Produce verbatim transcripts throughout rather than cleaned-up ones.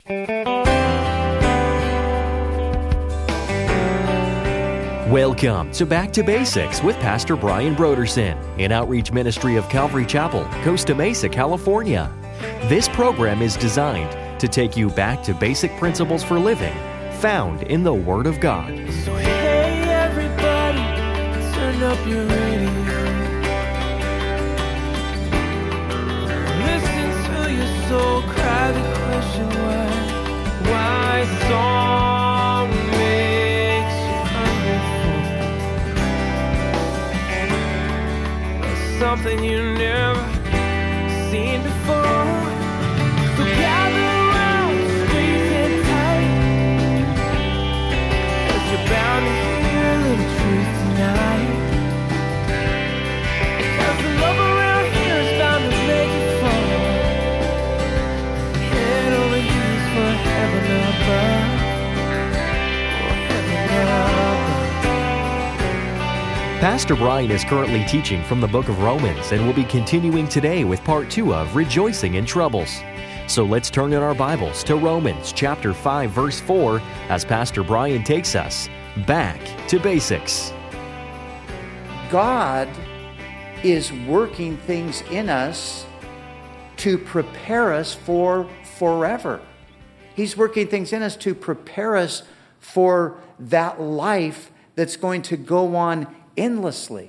Welcome to Back to Basics with Pastor Brian Brodersen, an outreach ministry of Calvary Chapel, Costa Mesa, California. This program is designed to take you back to basic principles for living found in the Word of God. So hey everybody, turn up your radio. Listen to your soul cry the question why, why song makes you hungry for something you never seen before. So gather around, squeeze in tight, 'cause you're bound to hear a little truth tonight. 'Cause the love around here is bound to make you fall. Head over heels for heaven above. Oh, heaven above. Pastor Brian is currently teaching from the book of Romans and will be continuing today with part two of Rejoicing in Troubles. So let's turn in our Bibles to Romans chapter five, verse four, as Pastor Brian takes us back to basics. God is working things in us to prepare us for forever. He's working things in us to prepare us for that life that's going to go on endlessly.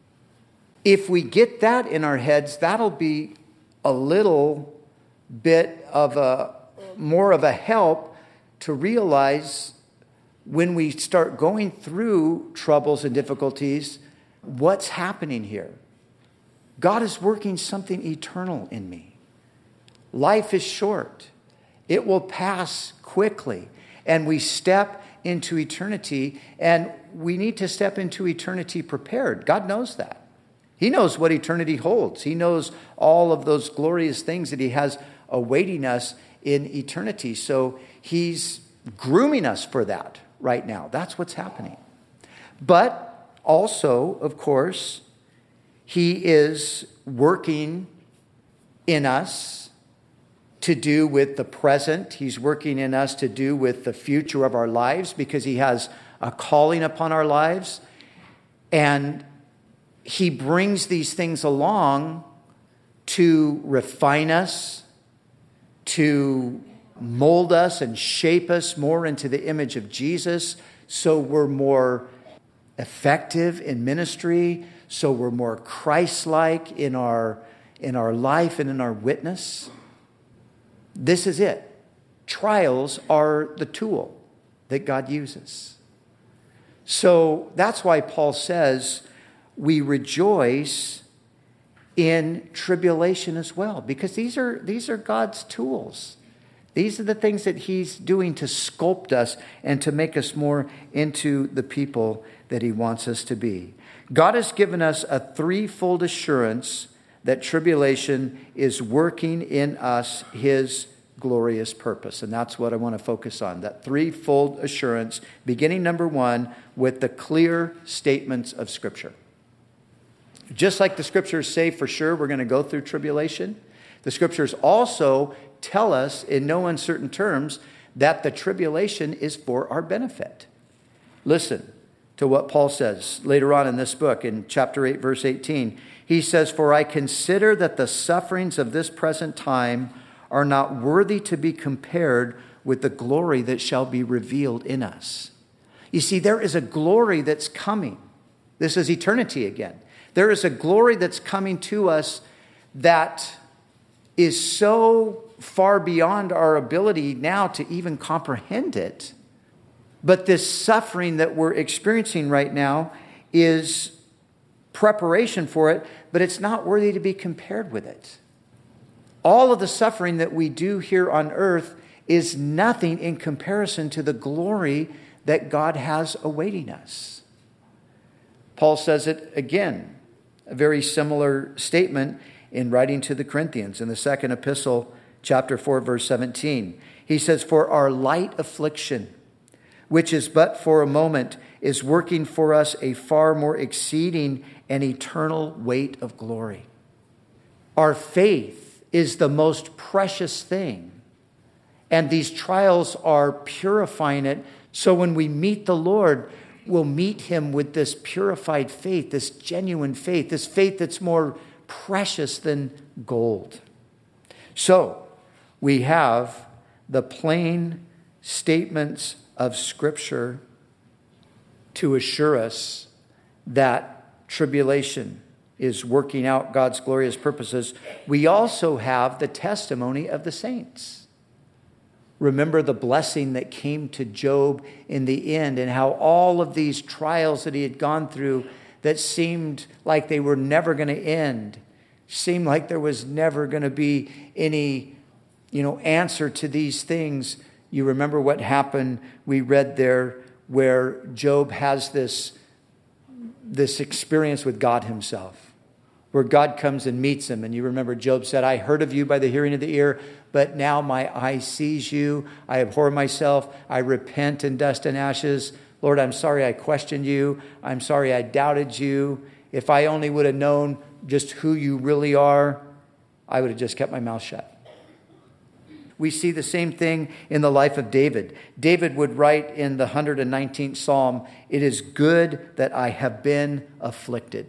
If we get that in our heads, that'll be a little bit of a more of a help to realize when we start going through troubles and difficulties, what's happening here. God is working something eternal in me. Life is short. It will pass quickly, and we step into eternity, and we need to step into eternity prepared. God knows that. He knows what eternity holds. He knows all of those glorious things that He has awaiting us in eternity. So He's grooming us for that right now. That's what's happening. But also, of course, He is working in us to do with the present. He's working in us to do with the future of our lives, because He has a calling upon our lives. And He brings these things along to refine us, to mold us and shape us more into the image of Jesus, so we're more effective in ministry, so we're more Christ-like in our, in our life and in our witness. This is it. Trials are the tool that God uses. So that's why Paul says we rejoice in tribulation as well, because these are these are God's tools. These are the things that He's doing to sculpt us and to make us more into the people that He wants us to be. God has given us a threefold assurance that tribulation is working in us His glorious purpose. And that's what I want to focus on, that threefold assurance, beginning number one with the clear statements of Scripture. Just like the Scriptures say for sure we're going to go through tribulation, the Scriptures also tell us in no uncertain terms that the tribulation is for our benefit. Listen to what Paul says later on in this book in chapter eight, verse eighteen. He says, "For I consider that the sufferings of this present time are not worthy to be compared with the glory that shall be revealed in us." You see, there is a glory that's coming. This is eternity again. There is a glory that's coming to us that is so far beyond our ability now to even comprehend it. But this suffering that we're experiencing right now is preparation for it, but it's not worthy to be compared with it. All of the suffering that we do here on earth is nothing in comparison to the glory that God has awaiting us. Paul says it again, a very similar statement in writing to the Corinthians in the second epistle, chapter four, verse seventeen. He says, "For our light affliction, which is but for a moment, is working for us a far more exceeding and eternal weight of glory." Our faith is the most precious thing. And these trials are purifying it. So when we meet the Lord, we'll meet him with this purified faith, this genuine faith, this faith that's more precious than gold. So we have the plain statements of Scripture to assure us that tribulation is working out God's glorious purposes. We also have the testimony of the saints. Remember the blessing that came to Job in the end, and how all of these trials that he had gone through that seemed like they were never going to end, seemed like there was never going to be any, you know, answer to these things. You remember what happened? We read there where Job has this, this experience with God himself, where God comes and meets him. And you remember Job said, I heard of you by the hearing of the ear, but now my eye sees you. I abhor myself. I repent in dust and ashes. Lord, I'm sorry I questioned you. I'm sorry I doubted you. If I only would have known just who you really are, I would have just kept my mouth shut. We see the same thing in the life of David. David would write in the one hundred nineteenth Psalm, it is good that I have been afflicted.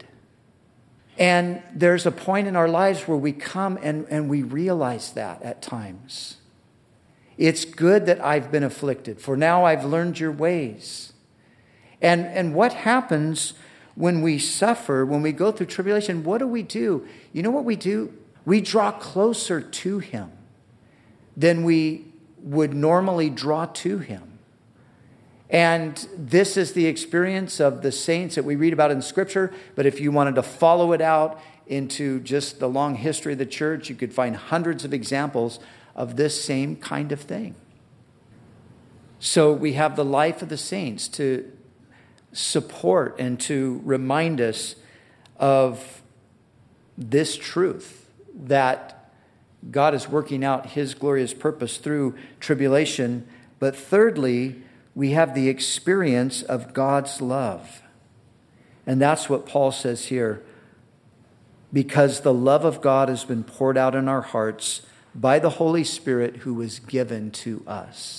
And there's a point in our lives where we come and, and we realize that at times. It's good that I've been afflicted, for now I've learned your ways. And, and what happens when we suffer, when we go through tribulation? What do we do? You know what we do? We draw closer to him than we would normally draw to him. And this is the experience of the saints that we read about in Scripture. But if you wanted to follow it out into just the long history of the church, you could find hundreds of examples of this same kind of thing. So we have the life of the saints to support and to remind us of this truth, that God is working out his glorious purpose through tribulation. But thirdly, we have the experience of God's love. And that's what Paul says here. Because the love of God has been poured out in our hearts by the Holy Spirit who was given to us.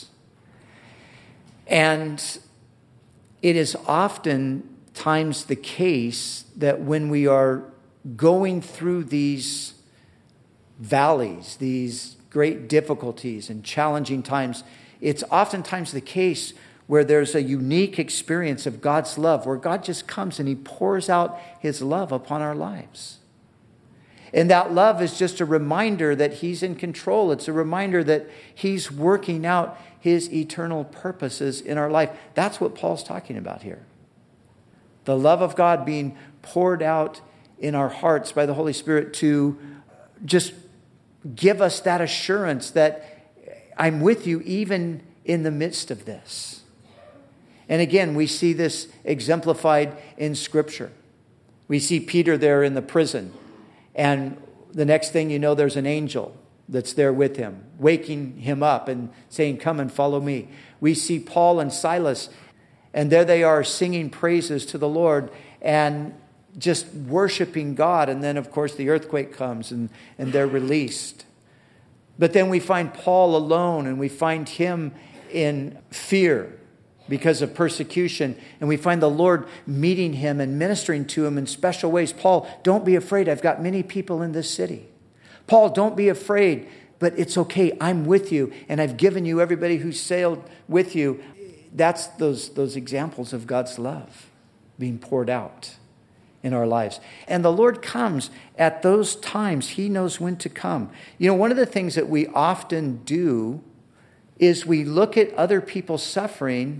And it is oftentimes the case that when we are going through these valleys, these great difficulties and challenging times, it's oftentimes the case where there's a unique experience of God's love, where God just comes and he pours out his love upon our lives. And that love is just a reminder that he's in control. It's a reminder that he's working out his eternal purposes in our life. That's what Paul's talking about here. The love of God being poured out in our hearts by the Holy Spirit to just give us that assurance that I'm with you even in the midst of this. And again, we see this exemplified in Scripture. We see Peter there in the prison. And the next thing you know, there's an angel that's there with him, waking him up and saying, come and follow me. We see Paul and Silas, and there they are singing praises to the Lord and just worshiping God. And then, of course, the earthquake comes and, and they're released. But then we find Paul alone, and we find him in fear because of persecution. And we find the Lord meeting him and ministering to him in special ways. Paul, don't be afraid. I've got many people in this city. Paul, don't be afraid, but it's okay. I'm with you, and I've given you everybody who sailed with you. That's those, those examples of God's love being poured out in our lives. And the Lord comes at those times. He knows when to come. You know, one of the things that we often do is we look at other people suffering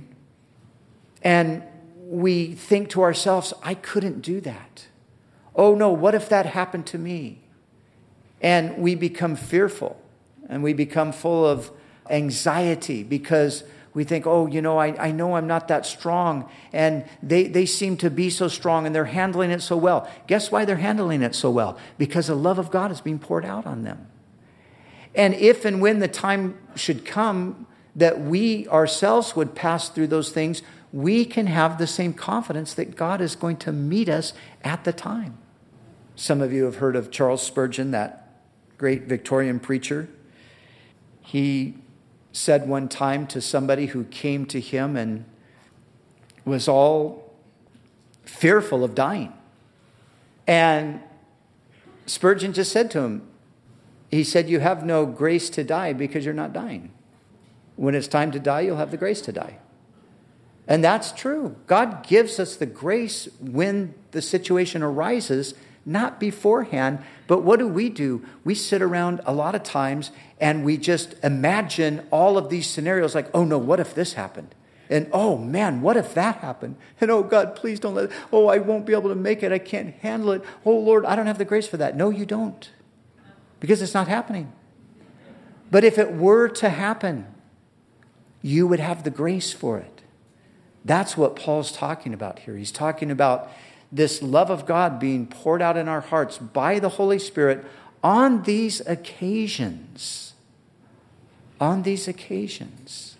and we think to ourselves, I couldn't do that. Oh no, what if that happened to me? And we become fearful and we become full of anxiety because we think, oh, you know, I, I know I'm not that strong. And they, they seem to be so strong and they're handling it so well. Guess why they're handling it so well? Because the love of God is being poured out on them. And if and when the time should come that we ourselves would pass through those things, we can have the same confidence that God is going to meet us at the time. Some of you have heard of Charles Spurgeon, that great Victorian preacher. He said one time to somebody who came to him and was all fearful of dying. And Spurgeon just said to him, he said, you have no grace to die because you're not dying. When it's time to die, you'll have the grace to die. And that's true. God gives us the grace when the situation arises, not beforehand. But what do we do? We sit around a lot of times and we just imagine all of these scenarios like, oh no, what if this happened? And oh man, what if that happened? And oh God, please don't let it. Oh, I won't be able to make it. I can't handle it. Oh Lord, I don't have the grace for that. No, you don't. Because it's not happening. But if it were to happen, you would have the grace for it. That's what Paul's talking about here. He's talking about this love of God being poured out in our hearts by the Holy Spirit on these occasions. On these occasions.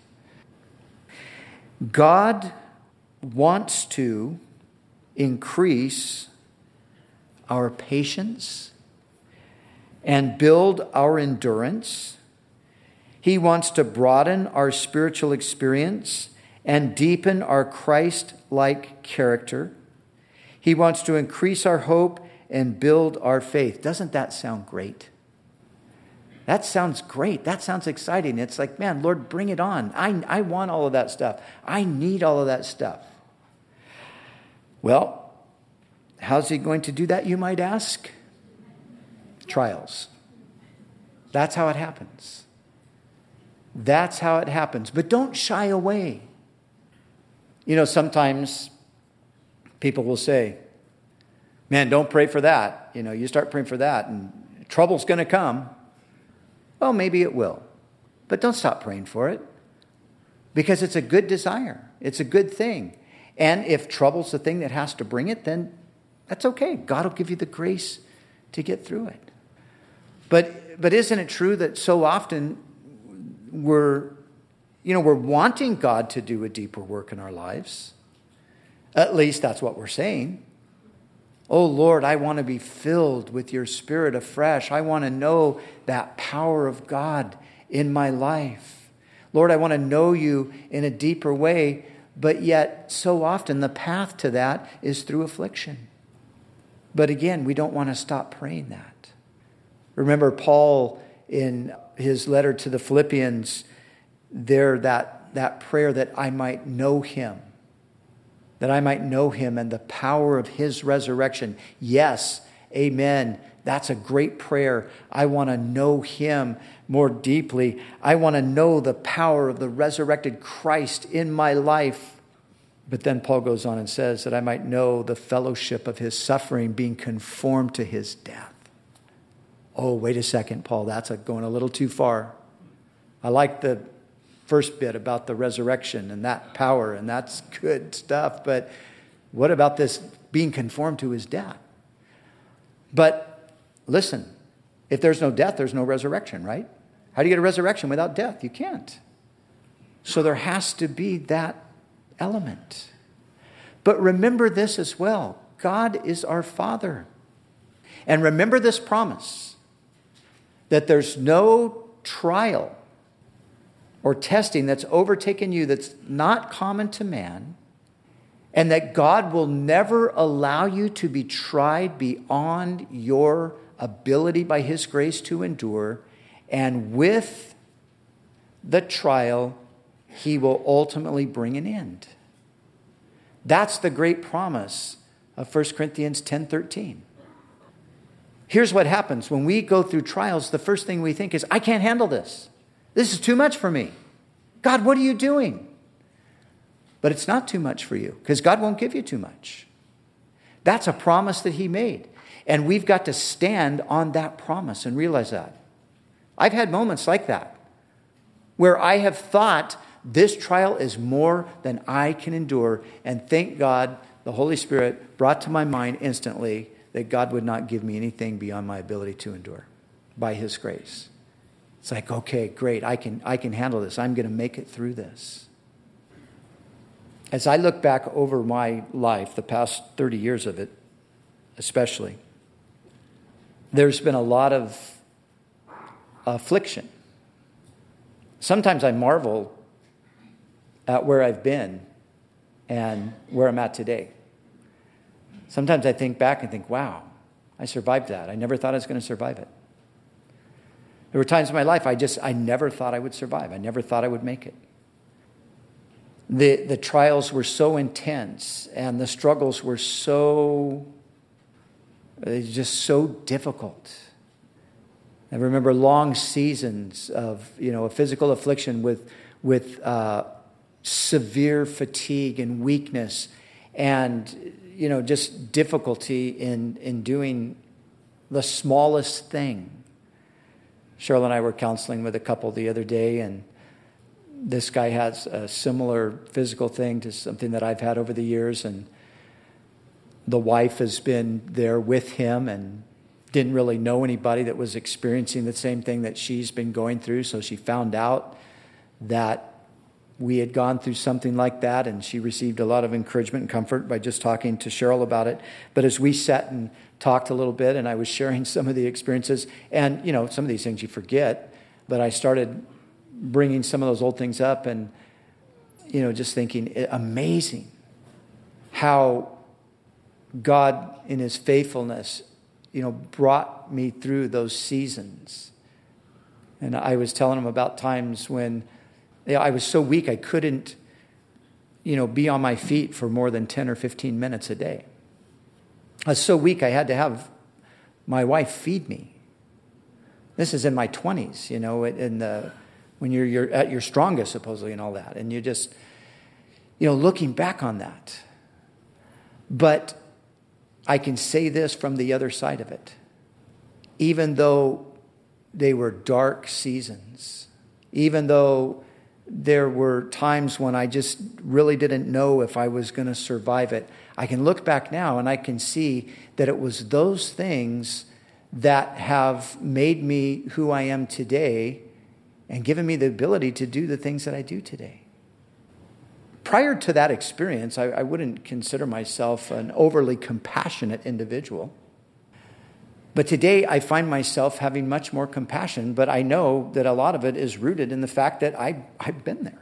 God wants to increase our patience and build our endurance. He wants to broaden our spiritual experience and deepen our Christ-like character. He wants to increase our hope and build our faith. Doesn't that sound great? That sounds great. That sounds exciting. It's like, man, Lord, bring it on. I, I want all of that stuff. I need all of that stuff. Well, how's he going to do that, you might ask? Trials. That's how it happens. That's how it happens. But don't shy away. You know, sometimes people will say, man, don't pray for that. You know, you start praying for that and trouble's going to come. Well, maybe it will. But don't stop praying for it. Because it's a good desire. It's a good thing. And if trouble's the thing that has to bring it, then that's okay. God will give you the grace to get through it. But but isn't it true that so often we're, you know, we're wanting God to do a deeper work in our lives? At least that's what we're saying. Oh, Lord, I want to be filled with your Spirit afresh. I want to know that power of God in my life. Lord, I want to know you in a deeper way, but yet so often the path to that is through affliction. But again, we don't want to stop praying that. Remember Paul in his letter to the Philippians, there that, that prayer that I might know him. That I might know him and the power of his resurrection. Yes, amen. That's a great prayer. I want to know him more deeply. I want to know the power of the resurrected Christ in my life. But then Paul goes on and says that I might know the fellowship of his suffering, being conformed to his death. Oh, wait a second, Paul, that's a, going a little too far. I like the first bit about the resurrection and that power, and that's good stuff. But what about this being conformed to his death? But listen, if there's no death, there's no resurrection, right? How do you get a resurrection without death? You can't. So there has to be that element. But remember this as well. God is our Father. And remember this promise, that there's no trial or testing that's overtaken you that's not common to man, and that God will never allow you to be tried beyond your ability by his grace to endure, and with the trial, he will ultimately bring an end. That's the great promise of First Corinthians ten thirteen. Here's what happens when we go through trials. The first thing we think is, I can't handle this. This is too much for me. God, what are you doing? But it's not too much for you, because God won't give you too much. That's a promise that he made. And we've got to stand on that promise and realize that. I've had moments like that, where I have thought this trial is more than I can endure. And thank God, the Holy Spirit brought to my mind instantly that God would not give me anything beyond my ability to endure by his grace. It's like, okay, great. I can, I can handle this. I'm going to make it through this. As I look back over my life, the past thirty years of it, especially, there's been a lot of affliction. Sometimes I marvel at where I've been and where I'm at today. Sometimes I think back and think, wow, I survived that. I never thought I was going to survive it. There were times in my life I just, I never thought I would survive. I never thought I would make it. The, the trials were so intense and the struggles were so, just so difficult. I remember long seasons of, you know, a physical affliction with, with uh, severe fatigue and weakness and, you know, just difficulty in, in doing the smallest thing. Cheryl and I were counseling with a couple the other day, and this guy has a similar physical thing to something that I've had over the years, and the wife has been there with him and didn't really know anybody that was experiencing the same thing that she's been going through, so she found out that we had gone through something like that, and she received a lot of encouragement and comfort by just talking to Cheryl about it. But as we sat and talked a little bit, and I was sharing some of the experiences, and, you know, some of these things you forget, but I started bringing some of those old things up and, you know, just thinking, amazing how God in his faithfulness, you know, brought me through those seasons. And I was telling him about times when you know, I was so weak I couldn't, you know, be on my feet for more than ten or fifteen minutes a day. I was so weak I had to have my wife feed me. This is in my twenties, you know, in the when you're you're at your strongest supposedly and all that, and you just, you know, looking back on that. But I can say this from the other side of it. Even though they were dark seasons, even though there were times when I just really didn't know if I was going to survive it, I can look back now and I can see that it was those things that have made me who I am today and given me the ability to do the things that I do today. Prior to that experience, I, I wouldn't consider myself an overly compassionate individual. But today I find myself having much more compassion, but I know that a lot of it is rooted in the fact that I, I've been there.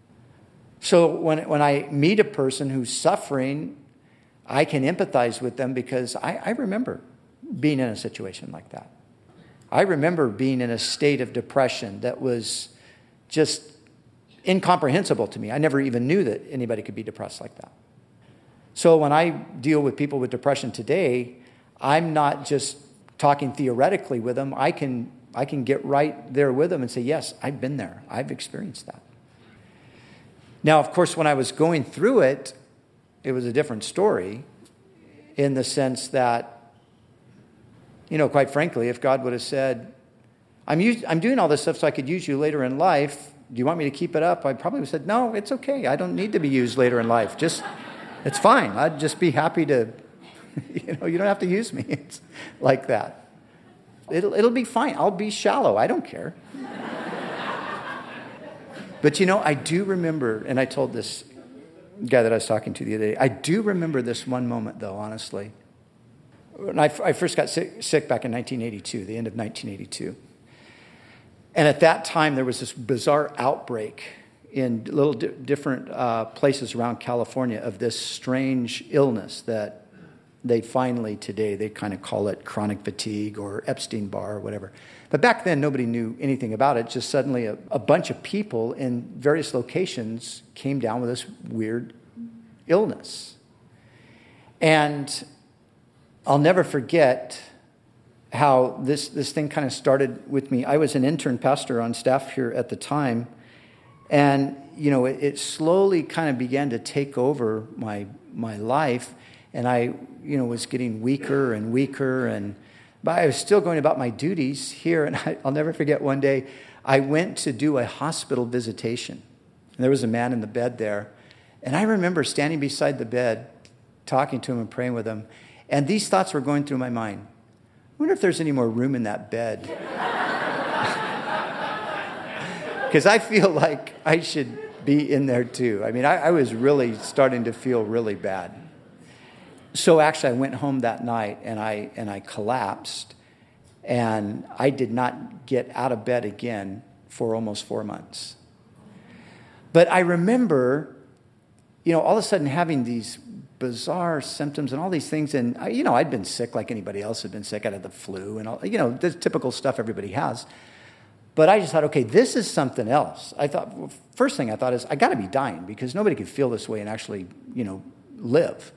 So when, when I meet a person who's suffering, I can empathize with them because I, I remember being in a situation like that. I remember being in a state of depression that was just incomprehensible to me. I never even knew that anybody could be depressed like that. So when I deal with people with depression today, I'm not just talking theoretically with them. I can I can get right there with them and say, yes, I've been there. I've experienced that. Now, of course, when I was going through it, it was a different story in the sense that, you know, quite frankly, if God would have said, I'm us- I'm doing all this stuff so I could use you later in life, do you want me to keep it up? I probably would have said, no, it's okay. I don't need to be used later in life. Just, it's fine. I'd just be happy to, you know, you don't have to use me. It's like that. It'll, it'll be fine. I'll be shallow. I don't care. But, you know, I do remember, and I told this guy that I was talking to the other day, I do remember this one moment, though, honestly. When I, I first got sick, sick back in nineteen eighty-two, the end of nineteen eighty-two. And at that time, there was this bizarre outbreak in little di- different uh, places around California of this strange illness that they finally today, they kind of call it chronic fatigue or Epstein-Barr or whatever. But back then, nobody knew anything about it. Just suddenly a, a bunch of people in various locations came down with this weird illness. And I'll never forget how this, this thing kind of started with me. I was an intern pastor on staff here at the time. And, you know, it, it slowly kind of began to take over my my life. And I, you know, was getting weaker and weaker. And but I was still going about my duties here. And I, I'll never forget one day, I went to do a hospital visitation. And there was a man in the bed there. And I remember standing beside the bed, talking to him and praying with him. And these thoughts were going through my mind. I wonder if there's any more room in that bed. Because I feel like I should be in there too. I mean, I, I was really starting to feel really bad. So actually, I went home that night and I and I collapsed. And I did not get out of bed again for almost four months. But I remember, you know, all of a sudden having these bizarre symptoms and all these things. And, I, you know, I'd been sick like anybody else had been sick. I had the flu and all, you know, the typical stuff everybody has. But I just thought, okay, this is something else. I thought, well, first thing I thought is, I got to be dying because nobody could feel this way and actually, you know, live.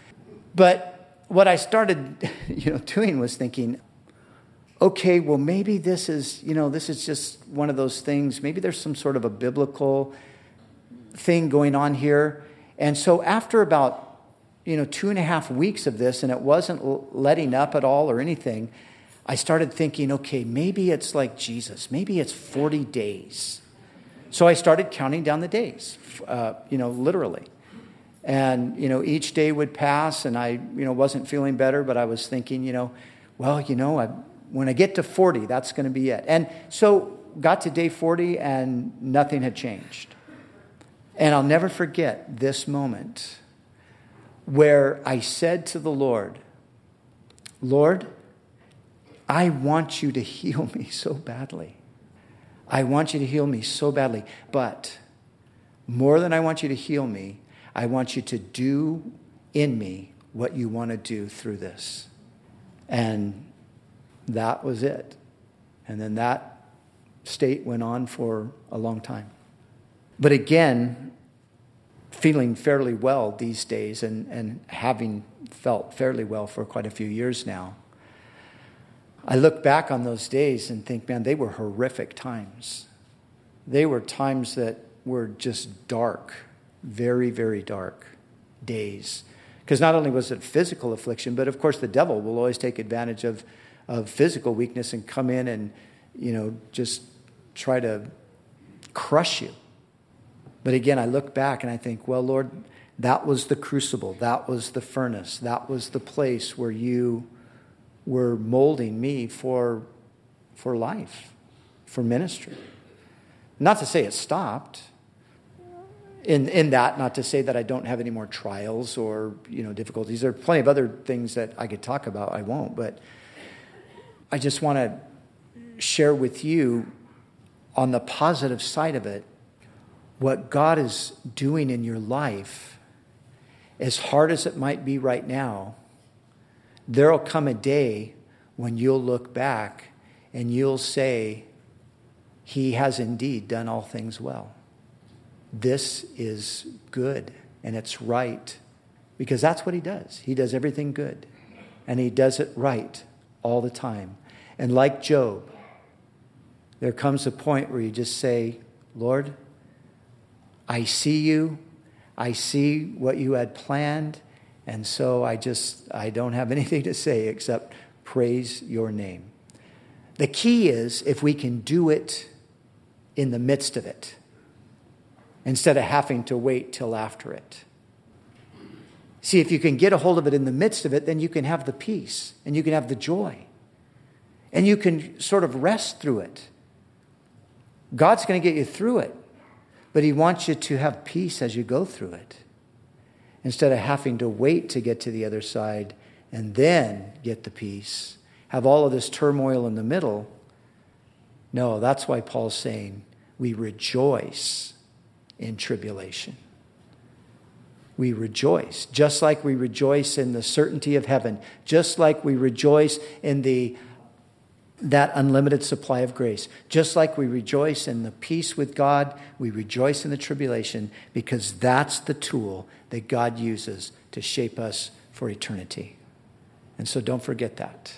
But what I started, you know, doing was thinking, okay, well, maybe this is, you know, this is just one of those things. Maybe there's some sort of a biblical thing going on here. And so after about, you know, two and a half weeks of this, and it wasn't letting up at all or anything, I started thinking, okay, maybe it's like Jesus. Maybe it's forty days. So I started counting down the days, uh, you know, literally. And, you know, each day would pass, and I, you know, wasn't feeling better, but I was thinking, you know, well, you know, I, when I get to forty, that's going to be it. And so got to day forty, and nothing had changed. And I'll never forget this moment where I said to the Lord, Lord, I want you to heal me so badly. I want you to heal me so badly. But more than I want you to heal me, I want you to do in me what you want to do through this. And that was it. And then that state went on for a long time. But again, feeling fairly well these days and, and having felt fairly well for quite a few years now, I look back on those days and think, man, they were horrific times. They were times that were just dark, very, very dark days. Because not only was it physical affliction, but of course the devil will always take advantage of, of physical weakness and come in and, you know, just try to crush you. But again, I look back and I think, well, Lord, that was the crucible. That was the furnace. That was the place where you were molding me for, for life, for ministry. Not to say it stopped. In in that, not to say that I don't have any more trials or, you know, difficulties. There are plenty of other things that I could talk about. I won't. But I just want to share with you on the positive side of it, what God is doing in your life, as hard as it might be right now, there will come a day when you'll look back and you'll say, He has indeed done all things well. This is good and it's right, because that's what He does. He does everything good, and He does it right all the time. And like Job, there comes a point where you just say, Lord, I see you. I see what you had planned. And so I just, I don't have anything to say except praise your name. The key is if we can do it in the midst of it, instead of having to wait till after it. See, if you can get a hold of it in the midst of it, then you can have the peace and you can have the joy. And you can sort of rest through it. God's going to get you through it, but He wants you to have peace as you go through it, instead of having to wait to get to the other side and then get the peace, have all of this turmoil in the middle. No, that's why Paul's saying we rejoice in tribulation. We rejoice, just like we rejoice in the certainty of heaven, just like we rejoice in the that unlimited supply of grace, just like we rejoice in the peace with God, we rejoice in the tribulation, because that's the tool that God uses to shape us for eternity. And so don't forget that.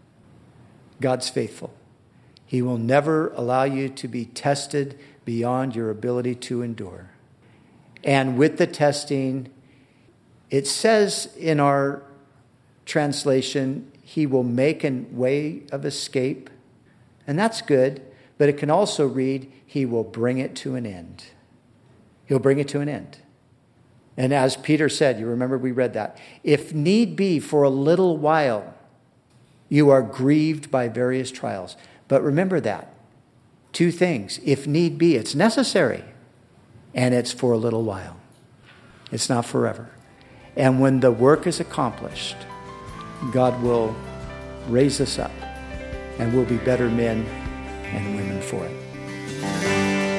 God's faithful. He will never allow you to be tested beyond your ability to endure. And with the testing, it says in our translation, He will make a way of escape. And that's good, but it can also read, He will bring it to an end. He'll bring it to an end. And as Peter said, you remember we read that, if need be for a little while, you are grieved by various trials. But remember that. Two things. If need be, it's necessary. And it's for a little while. It's not forever. And when the work is accomplished, God will raise us up, and we'll be better men and women for it.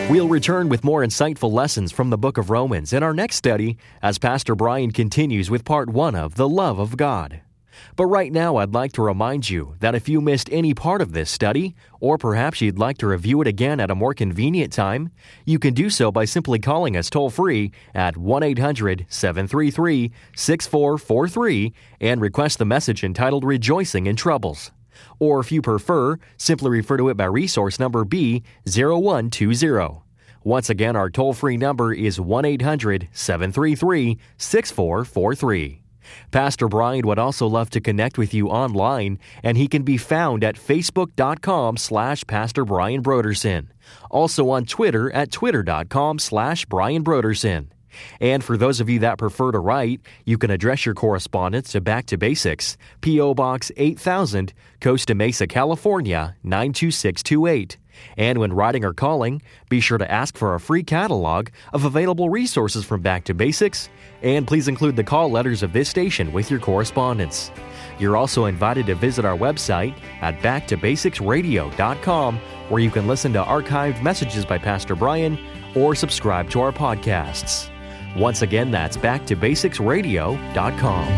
We'll return with more insightful lessons from the book of Romans in our next study as Pastor Brian continues with part one of The Love of God. But right now, I'd like to remind you that if you missed any part of this study, or perhaps you'd like to review it again at a more convenient time, you can do so by simply calling us toll-free at one eight hundred seven three three six four four three and request the message entitled Rejoicing in Troubles. Or if you prefer, simply refer to it by resource number B zero one two zero. Once again, our toll-free number is one eight hundred seven three three six four four three. Pastor Brian would also love to connect with you online, and he can be found at facebook.com slash Pastor Brian Brodersen. Also on Twitter at twitter.com slash Brian Brodersen. And for those of you that prefer to write, you can address your correspondence to Back to Basics, P O. Box eight thousand, Costa Mesa, California, nine two six two eight. And when writing or calling, be sure to ask for a free catalog of available resources from Back to Basics, and please include the call letters of this station with your correspondence. You're also invited to visit our website at back to basics radio dot com, where you can listen to archived messages by Pastor Brian or subscribe to our podcasts. Once again, that's back to basics radio dot com.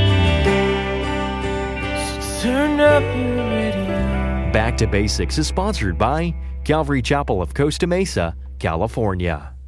So turn up your radio. Back to Basics is sponsored by Calvary Chapel of Costa Mesa, California.